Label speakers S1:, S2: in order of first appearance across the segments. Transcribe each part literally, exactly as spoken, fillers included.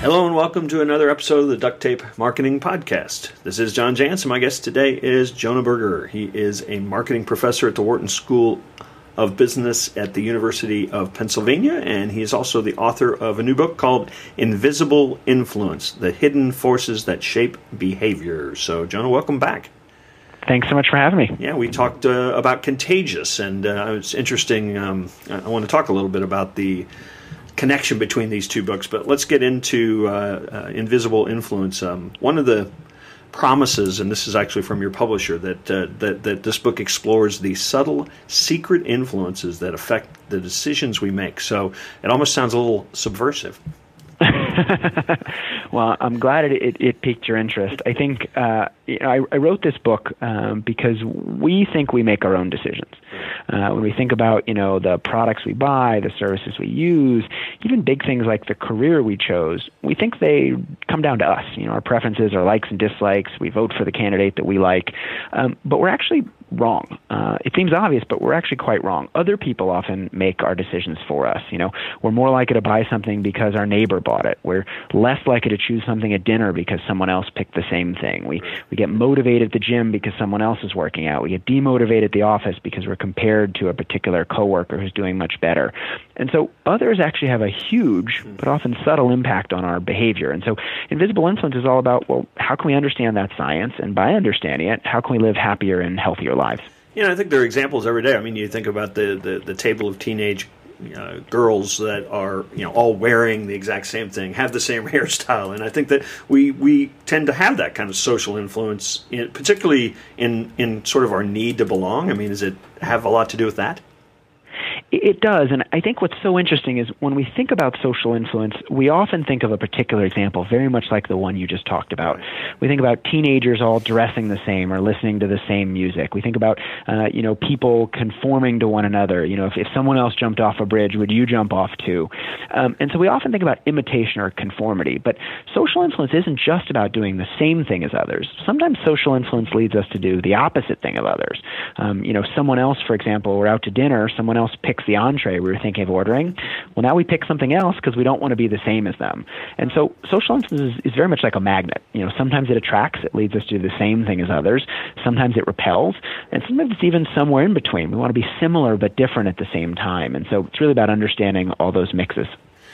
S1: Hello and welcome to another episode of the Duct Tape Marketing Podcast. This is John Jantsch. My guest today is Jonah Berger. He is a marketing professor at the Wharton School of Business at the University of Pennsylvania, and he is also the author of a new book called Invisible Influence, The Hidden Forces That Shape Behavior. So, Jonah, welcome back.
S2: Thanks so much for having me.
S1: Yeah, we talked uh, about Contagious, and uh, it's interesting. Um, I want to talk a little bit about the connection between these two books, but let's get into uh, uh, Invisible Influence. Um, one of the promises, and this is actually from your publisher, that, uh, that that this book explores the subtle, secret influences that affect the decisions we make. So it almost sounds a little subversive.
S2: Well, I'm glad it, it, it piqued your interest. I think uh, you know, I, I wrote this book um, because we think we make our own decisions. Uh, when we think about you know the products we buy, the services we use, even big things like the career we chose, we think they come down to us. You know, our preferences, our likes and dislikes. We vote for the candidate that we like, um, but we're actually wrong. Uh, it seems obvious, but we're actually quite wrong. Other people often make our decisions for us. You know, we're more likely to buy something because our neighbor bought it. We're less likely to choose something at dinner because someone else picked the same thing. We we get motivated at the gym because someone else is working out. We get demotivated at the office because we're compared to a particular coworker who's doing much better. And so others actually have a huge, but often subtle impact on our behavior. And so Invisible Influence is all about, well, how can we understand that science? And by understanding it, how can we live happier and healthier lives?
S1: You know, I think there are examples every day. I mean, you think about the, the, the table of teenage uh, girls that are, you know, all wearing the exact same thing, have the same hairstyle. And I think that we, we tend to have that kind of social influence, in, particularly in, in sort of our need to belong. I mean, does it have a lot to do with that?
S2: It does, and I think what's so interesting is when we think about social influence, we often think of a particular example, very much like the one you just talked about. We think about teenagers all dressing the same or listening to the same music. We think about, uh, you know, people conforming to one another. You know, if, if someone else jumped off a bridge, would you jump off too? Um, and so we often think about imitation or conformity, but social influence isn't just about doing the same thing as others. Sometimes social influence leads us to do the opposite thing of others. Um, you know, someone else, for example, we're out to dinner, someone else picks the entree we were thinking of ordering. Well, now we pick something else because we don't want to be the same as them. And so social influence is, is very much like a magnet. You know, sometimes it attracts, it leads us to do the same thing as others. Sometimes it repels, and sometimes it's even somewhere in between. We want to be similar but different at the same time. And so it's really about understanding all those mixes.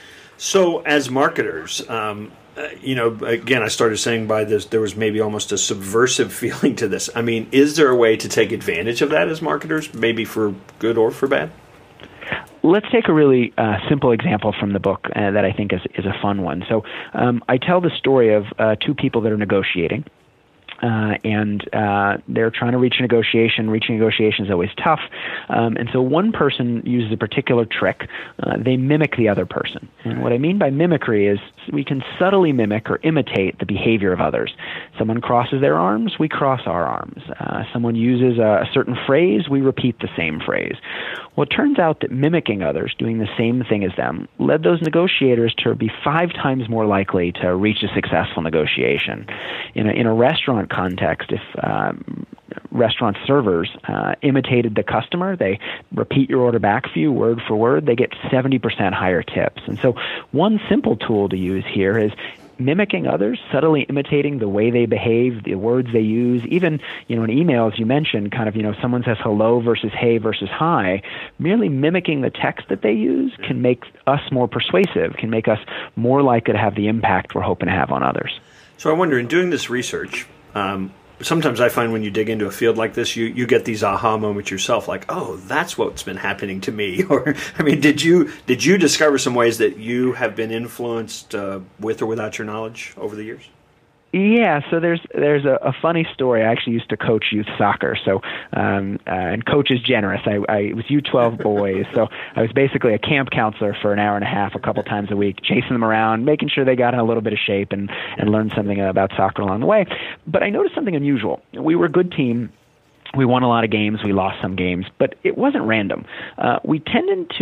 S1: So as marketers, um, Uh, you know, again, I started saying by this, there was maybe almost a subversive feeling to this. I mean, is there a way to take advantage of that as marketers, maybe for good or for bad?
S2: Let's take a really uh, simple example from the book uh, that I think is, is a fun one. So um, I tell the story of uh, two people that are negotiating. Uh, and uh, they're trying to reach a negotiation. Reaching a negotiation is always tough. Um, and so one person uses a particular trick. Uh, they mimic the other person. And what I mean by mimicry is we can subtly mimic or imitate the behavior of others. Someone crosses their arms, we cross our arms. Uh, someone uses a, a certain phrase, we repeat the same phrase. Well, it turns out that mimicking others, doing the same thing as them, led those negotiators to be five times more likely to reach a successful negotiation. In a, in a restaurant context, if um, restaurant servers uh, imitated the customer, they repeat your order back for you word for word, they get seventy percent higher tips. And so one simple tool to use here is mimicking others, subtly imitating the way they behave, the words they use, even, you know, in emails you mentioned kind of, you know, someone says hello versus hey versus hi, merely mimicking the text that they use can make us more persuasive, can make us more likely to have the impact we're hoping to have on others.
S1: So I wonder, in doing this research, um, sometimes I find when you dig into a field like this, you, you get these aha moments yourself, like, oh, that's what's been happening to me. Or, I mean, did you did you discover some ways that you have been influenced uh, with or without your knowledge over the years?
S2: Yeah, so there's there's a, a funny story. I actually used to coach youth soccer, so um, uh, and coach is generous. I, I it was U twelve boys, so I was basically a camp counselor for an hour and a half, a couple times a week, chasing them around, making sure they got in a little bit of shape and and learned something about soccer along the way. But I noticed something unusual. We were a good team. We won a lot of games. We lost some games, but it wasn't random. Uh, we tended to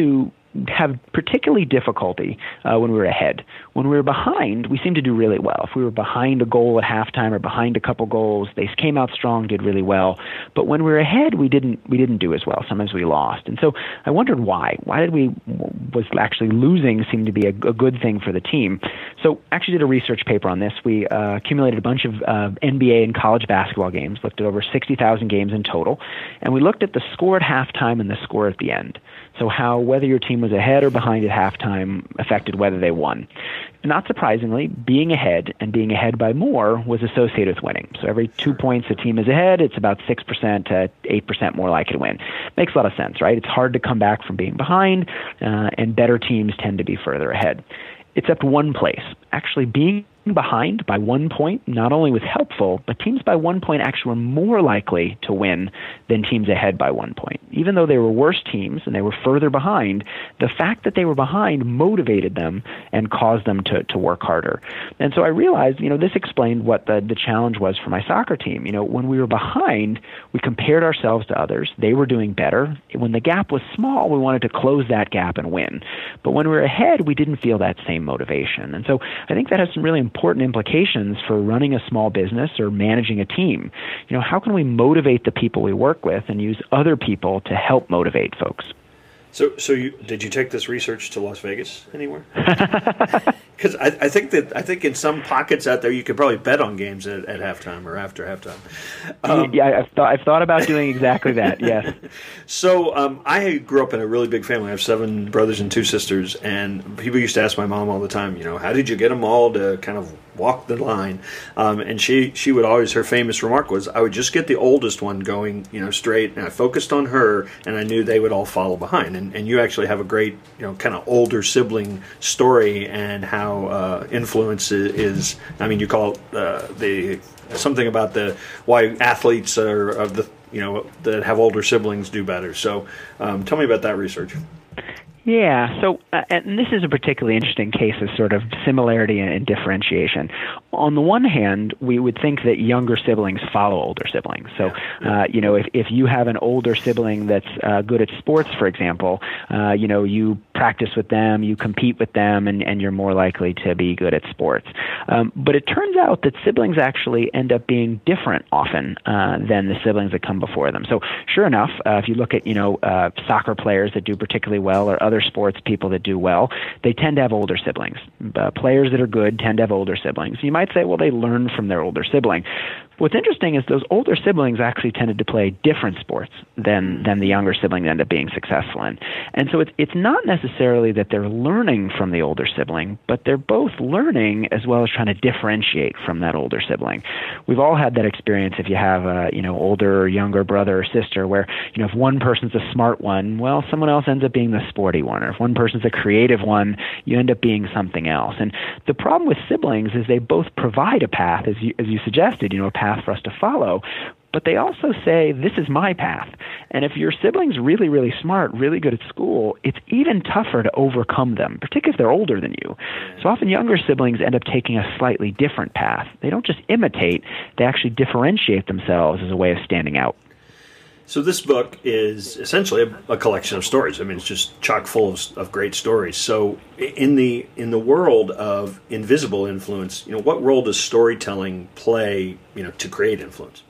S2: have particularly difficulty uh, when we were ahead. When we were behind, we seemed to do really well. If we were behind a goal at halftime or behind a couple goals, they came out strong, did really well. But when we were ahead, we didn't we didn't do as well. Sometimes we lost. And so I wondered why. Why did we was actually losing seemed to be a, a good thing for the team? So actually did a research paper on this. We uh, accumulated a bunch of uh, N B A and college basketball games, looked at over sixty thousand games in total, and we looked at the score at halftime and the score at the end. So how whether your team was ahead or behind at halftime affected whether they won. Not surprisingly, being ahead and being ahead by more was associated with winning. So every two points a team is ahead, it's about six percent to eight percent more likely to win. Makes a lot of sense, right? It's hard to come back from being behind, uh, and better teams tend to be further ahead. Except one place. Actually, being behind by one point not only was helpful, but teams by one point actually were more likely to win than teams ahead by one point. Even though they were worse teams and they were further behind, the fact that they were behind motivated them and caused them to, to work harder. And so I realized, you know, this explained what the, the challenge was for my soccer team. You know, when we were behind, we compared ourselves to others. They were doing better. When the gap was small, we wanted to close that gap and win. But when we were ahead, we didn't feel that same motivation. And so I think that has some really important implications for running a small business or managing a team. You know, how can we motivate the people we work with and use other people to help motivate folks?
S1: So, so you did you take this research to Las Vegas anywhere? Because I, I think that I think in some pockets out there you could probably bet on games at, at halftime or after halftime.
S2: Um, yeah, I've thought I've thought about doing exactly that. Yes.
S1: So um, I grew up in a really big family. I have seven brothers and two sisters, and people used to ask my mom all the time, you know, how did you get them all to kind of walk the line? Um, and she she would always, her famous remark was, I would just get the oldest one going, you know, straight, and I focused on her, and I knew they would all follow behind. And, and you actually have a great, you know, kind of older sibling story and how uh, influence is, I mean, you call it uh, the something about the why athletes are of the, you know, that have older siblings do better. So um, tell me about that research.
S2: Yeah, so uh, and this is a particularly interesting case of sort of similarity and, and differentiation. On the one hand, we would think that younger siblings follow older siblings. So, uh, you know, if, if you have an older sibling that's uh, good at sports, for example, uh, you know, you practice with them, you compete with them, and, and you're more likely to be good at sports. Um, but it turns out that siblings actually end up being different often uh, than the siblings that come before them. So, sure enough, uh, if you look at, you know, uh, soccer players that do particularly well or other sports people that do well, they tend to have older siblings. Uh, players that are good tend to have older siblings. You might say, well, they learn from their older sibling. What's interesting is those older siblings actually tended to play different sports than than the younger siblings end up being successful in. And so it's it's not necessarily that they're learning from the older sibling, but they're both learning as well as trying to differentiate from that older sibling. We've all had that experience if you have a, you know, older or younger brother or sister where, you know, if one person's a smart one, well, someone else ends up being the sporty one. Or if one person's a creative one, you end up being something else. And the problem with siblings is they both provide a path, as you, as you suggested, you know, a path for us to follow, but they also say, this is my path. And if your sibling's really, really smart, really good at school, it's even tougher to overcome them, particularly if they're older than you. So often younger siblings end up taking a slightly different path. They don't just imitate, they actually differentiate themselves as a way of standing out.
S1: So this book is essentially a, a collection of stories. I mean, it's just chock full of, of great stories. So in the in the world of invisible influence, you know, what role does storytelling play, you know, to create influence?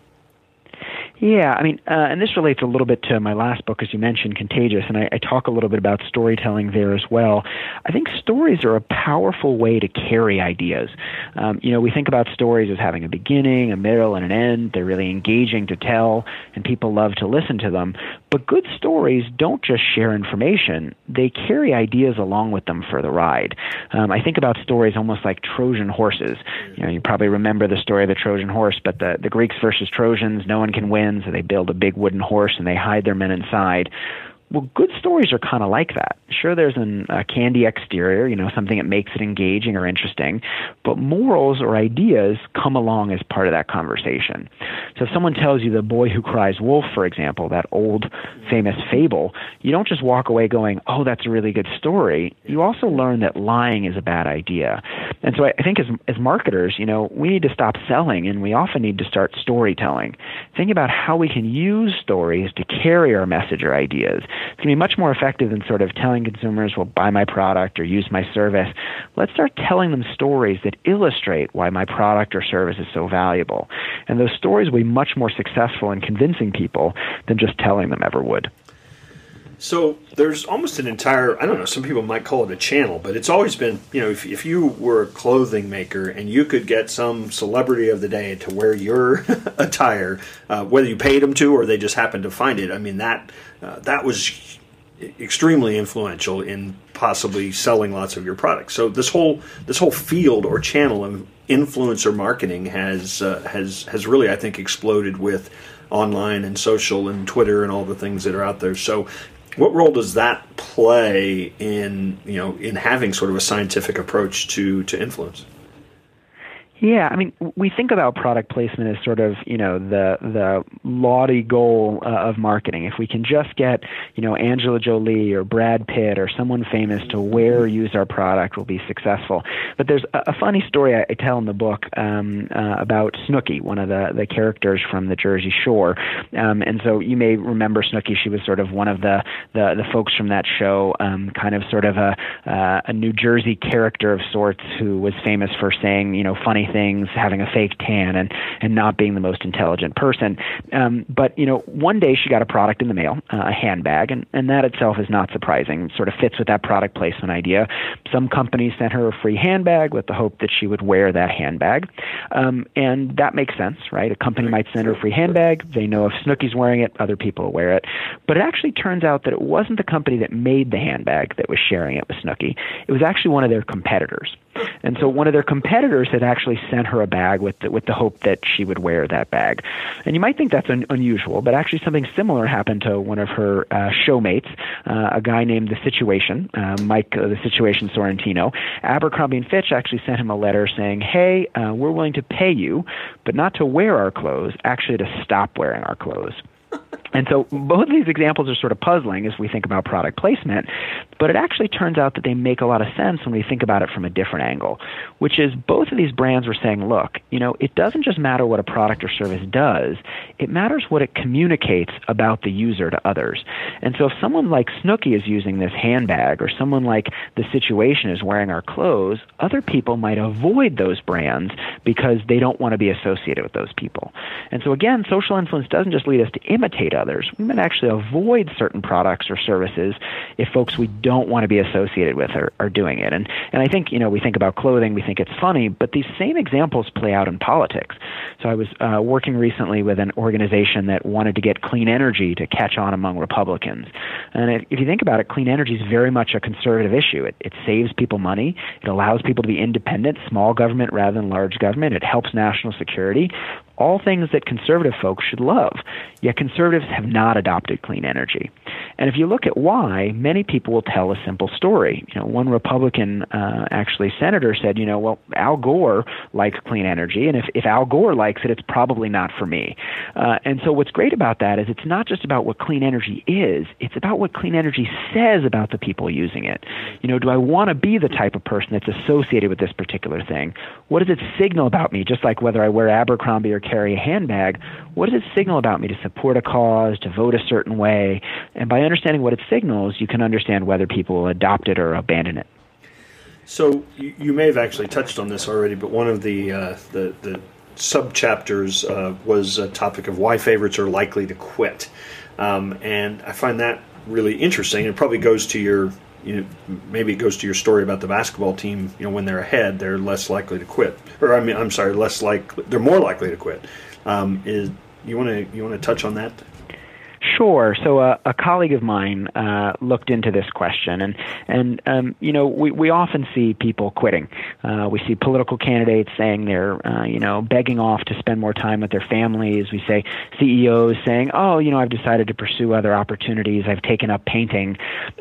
S2: Yeah, I mean, uh, and this relates a little bit to my last book, as you mentioned, Contagious, and I, I talk a little bit about storytelling there as well. I think stories are a powerful way to carry ideas. Um, you know, we think about stories as having a beginning, a middle, and an end. They're really engaging to tell, and people love to listen to them. But good stories don't just share information. They carry ideas along with them for the ride. Um, I think about stories almost like Trojan horses. You know, you probably remember the story of the Trojan horse, but the, the Greeks versus Trojans, no one can win. So they build a big wooden horse and they hide their men inside. Well, good stories are kind of like that. Sure, there's an, a candy exterior, you know, something that makes it engaging or interesting, but morals or ideas come along as part of that conversation. So if someone tells you The Boy Who Cries Wolf, for example, that old famous fable, you don't just walk away going, oh, that's a really good story. You also learn that lying is a bad idea. And so I, I think as as marketers, you know, we need to stop selling, and we often need to start storytelling. Think about how we can use stories to carry our message or ideas. It's going to be much more effective than sort of telling consumers, well, buy my product or use my service. Let's start telling them stories that illustrate why my product or service is so valuable. And those stories will be much more successful in convincing people than just telling them ever would.
S1: So there's almost an entire, I don't know, some people might call it a channel, but it's always been, you know, if, if you were a clothing maker and you could get some celebrity of the day to wear your attire, uh, whether you paid them to or they just happened to find it, I mean, that uh, that was extremely influential in possibly selling lots of your products. So this whole this whole field or channel of influencer marketing has uh, has has really, I think, exploded with online and social and Twitter and all the things that are out there. So what role does that play in, you know, in having sort of a scientific approach to, to influence?
S2: Yeah, I mean, we think about product placement as sort of, you know, the the lofty goal uh, of marketing. If we can just get, you know, Angela Jolie or Brad Pitt or someone famous to wear or use our product, we'll be successful. But there's a, a funny story I, I tell in the book um, uh, about Snooki, one of the, the characters from the Jersey Shore. Um, and so you may remember Snooki. She was sort of one of the, the, the folks from that show, um, kind of sort of a, uh, a New Jersey character of sorts who was famous for saying, you know, funny things, having a fake tan, and, and not being the most intelligent person. Um, but, you know, one day she got a product in the mail, uh, a handbag, and, and that itself is not surprising. It sort of fits with that product placement idea. Some companies sent her a free handbag with the hope that she would wear that handbag. Um, and that makes sense, right? A company might send her a free handbag. They know if Snooki's wearing it, other people will wear it. But it actually turns out that it wasn't the company that made the handbag that was sharing it with Snooki. It was actually one of their competitors. And so one of their competitors had actually sent her a bag with the, with the hope that she would wear that bag. And you might think that's un- unusual, but actually something similar happened to one of her uh, showmates, uh, a guy named The Situation, uh, Mike uh, The Situation Sorrentino. Abercrombie and Fitch actually sent him a letter saying, hey, uh, we're willing to pay you, but not to wear our clothes, actually to stop wearing our clothes. And so both of these examples are sort of puzzling as we think about product placement, but it actually turns out that they make a lot of sense when we think about it from a different angle, which is both of these brands were saying, look, you know, it doesn't just matter what a product or service does, it matters what it communicates about the user to others. And so if someone like Snooki is using this handbag or someone like The Situation is wearing our clothes, other people might avoid those brands because they don't want to be associated with those people. And so again, social influence doesn't just lead us to imitate others. We might actually avoid certain products or services if folks we don't want to be associated with are, are doing it. And and I think, you know, we think about clothing, we think it's funny, but these same examples play out in politics. So I was uh, working recently with an organization that wanted to get clean energy to catch on among Republicans. And if, if you think about it, clean energy is very much a conservative issue. It, it saves people money. It allows people to be independent, small government rather than large government. It helps national security. All things that conservative folks should love. Yet conservatives have not adopted clean energy. And if you look at why, many people will tell a simple story. You know, one Republican, uh, actually senator said, you know, well, Al Gore likes clean energy, and if, if Al Gore likes it, it's probably not for me. Uh, and so what's great about that is it's not just about what clean energy is, it's about what clean energy says about the people using it. You know, do I want to be the type of person that's associated with this particular thing? What does it signal about me? Just like whether I wear Abercrombie or carry a handbag, what does it signal about me to support a cause, to vote a certain way? And by understanding what it signals, you can understand whether people will adopt it or abandon it.
S1: So you, you may have actually touched on this already, but one of the uh, the, the sub-chapters uh, was a topic of why favorites are likely to quit. Um, and I find that really interesting. It probably goes to your, you know, maybe it goes to your story about the basketball team. You know, when they're ahead, they're less likely to quit. Or I mean, I'm sorry, less likely, they're more likely to quit. Um, is you want to you want to touch on that?
S2: Sure. So uh, a colleague of mine uh, looked into this question, and and um, you know we, we often see people quitting. Uh, we see political candidates saying they're uh, you know begging off to spend more time with their families. We say C E Os saying, oh, you know I've decided to pursue other opportunities. I've taken up painting. Um,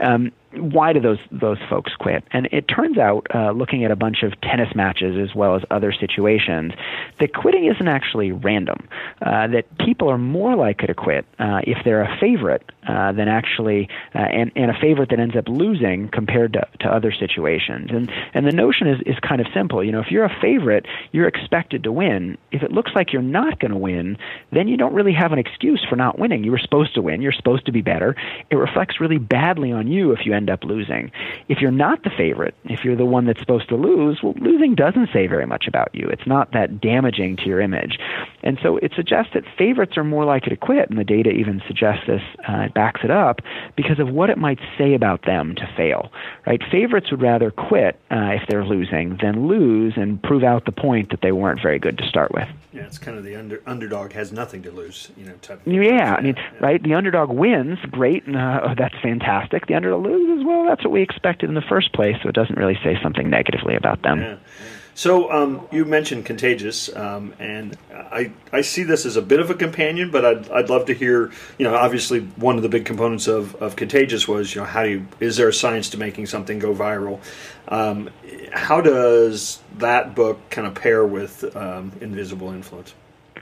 S2: why do those those folks quit? And it turns out, uh, looking at a bunch of tennis matches as well as other situations, that quitting isn't actually random. Uh, that people are more likely to quit uh, if they're a favorite uh, than actually, uh, and, and a favorite that ends up losing compared to, to other situations. And and the notion is, is kind of simple. You know, if you're a favorite, you're expected to win. If it looks like you're not going to win, then you don't really have an excuse for not winning. You were supposed to win. You're supposed to be better. It reflects really badly on you if you end up losing. If you're not the favorite, if you're the one that's supposed to lose, well, losing doesn't say very much about you. It's not that damaging to your image. And so it suggests that favorites are more likely to quit, and the data even suggests this, uh, it backs it up, because of what it might say about them to fail, right? Favorites would rather quit uh, if they're losing than lose and prove out the point that they weren't very good to start with.
S1: Yeah, it's kind of the under, underdog has nothing to lose, you know, type of
S2: Yeah, I mean, yeah. right? The underdog wins, great, and uh, that's fantastic. The underdog loses, well, that's what we expected in the first place, so it doesn't really say something negatively about them.
S1: Yeah. So um, you mentioned Contagious, um, and I I see this as a bit of a companion, but I'd I'd love to hear, you know, obviously one of the big components of, of Contagious was, you know, how do you, is there a science to making something go viral? Um, how does that book kind of pair with um, Invisible Influence?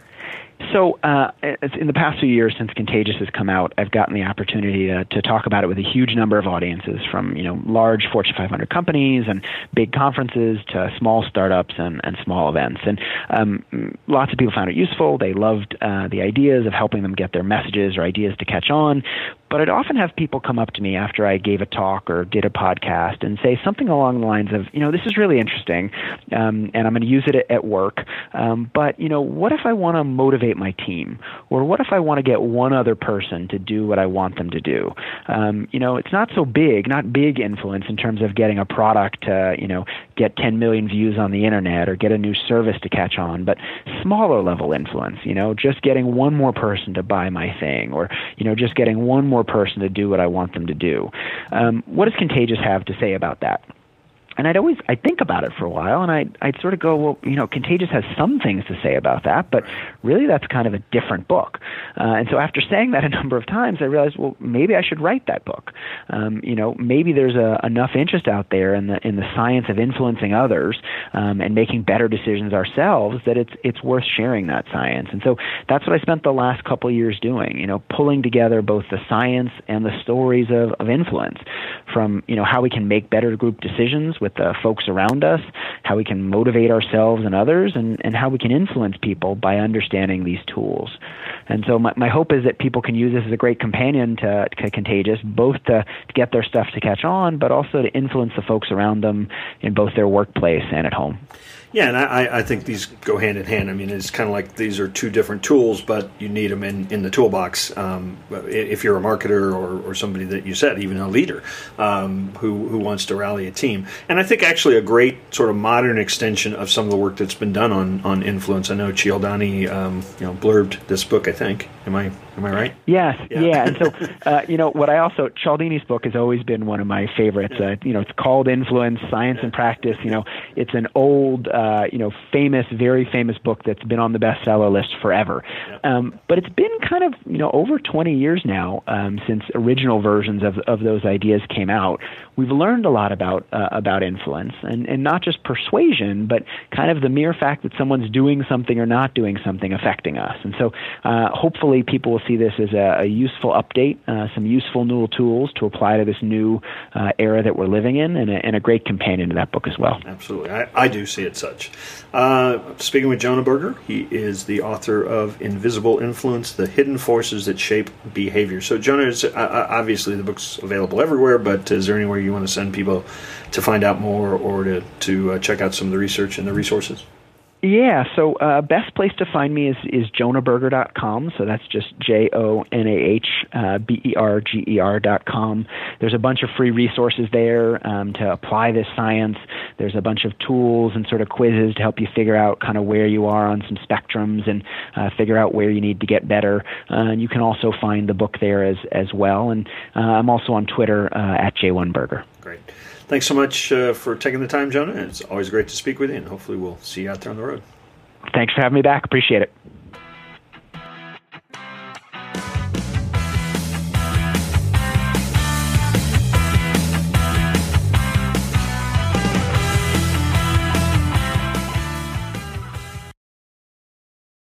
S2: So uh, in the past few years since Contagious has come out, I've gotten the opportunity to, to talk about it with a huge number of audiences, from you know large Fortune five hundred companies and big conferences to small startups and, and small events. And um, lots of people found it useful. They loved uh, the ideas of helping them get their messages or ideas to catch on. But I'd often have people come up to me after I gave a talk or did a podcast and say something along the lines of, you know, this is really interesting, um, and I'm going to use it at, at work, um, but, you know, what if I want to motivate my team? Or what if I want to get one other person to do what I want them to do? Um, you know, it's not so big, not big influence in terms of getting a product to, you know, get ten million views on the internet or get a new service to catch on, but smaller level influence, you know, just getting one more person to buy my thing, or, you know, just getting one more person to do what I want them to do. Um, what does Contagious have to say about that? And I'd always, I'd think about it for a while, and I'd, I'd sort of go, well, you know, Contagious has some things to say about that, but really that's kind of a different book. Uh, and so after saying that a number of times, I realized, well, maybe I should write that book. Um, you know, maybe there's a, enough interest out there in the in the science of influencing others um, and making better decisions ourselves that it's it's worth sharing that science. And so that's what I spent the last couple of years doing, you know, pulling together both the science and the stories of, of influence, from, you know, how we can make better group decisions with the folks around us, how we can motivate ourselves and others, and, and how we can influence people by understanding these tools. And so my, my hope is that people can use this as a great companion to, to Contagious, both to, to get their stuff to catch on, but also to influence the folks around them in both their workplace and at home.
S1: Yeah, and I, I think these go hand in hand. I mean, it's kind of like these are two different tools, but you need them in, in the toolbox. Um, if you're a marketer or, or somebody that you said, even a leader um, who, who wants to rally a team. And I think actually a great sort of modern extension of some of the work that's been done on, on influence. I know Cialdini um, you know, blurbed this book, I think. Am I am I right?
S2: Yes, yeah. yeah. And so, uh, you know, what I also, Cialdini's book has always been one of my favorites. Uh, you know, it's called Influence, Science and Practice. You know, it's an old, uh, you know, famous, very famous book that's been on the bestseller list forever. Yeah. Um, but it's been kind of, you know, over twenty years now um, since original versions of, of those ideas came out. We've learned a lot about uh, about influence, and, and not just persuasion, but kind of the mere fact that someone's doing something or not doing something affecting us. And so uh, hopefully people will see this as a, a useful update, uh, some useful new tools to apply to this new uh, era that we're living in, and a, and a great companion to that book as well.
S1: Absolutely. I, I do see it such. Uh, speaking with Jonah Berger, he is the author of Invisible Influence, The Hidden Forces That Shape Behavior. So Jonah, is, uh, obviously the book's available everywhere, but is there anywhere you want to send people to find out more or to, to uh, check out some of the research and the resources?
S2: Yeah, so uh, best place to find me is, is jonah berger dot com. So that's just J O N A H B E R G E R dot com. There's a bunch of free resources there um, to apply this science. There's a bunch of tools and sort of quizzes to help you figure out kind of where you are on some spectrums and uh, figure out where you need to get better. Uh, and you can also find the book there as, as well. And uh, I'm also on Twitter uh, at J one Berger.
S1: Great. Thanks so much uh, for taking the time, Jonah. It's always great to speak with you, and hopefully we'll see you out there on the road.
S2: Thanks for having me back. Appreciate it.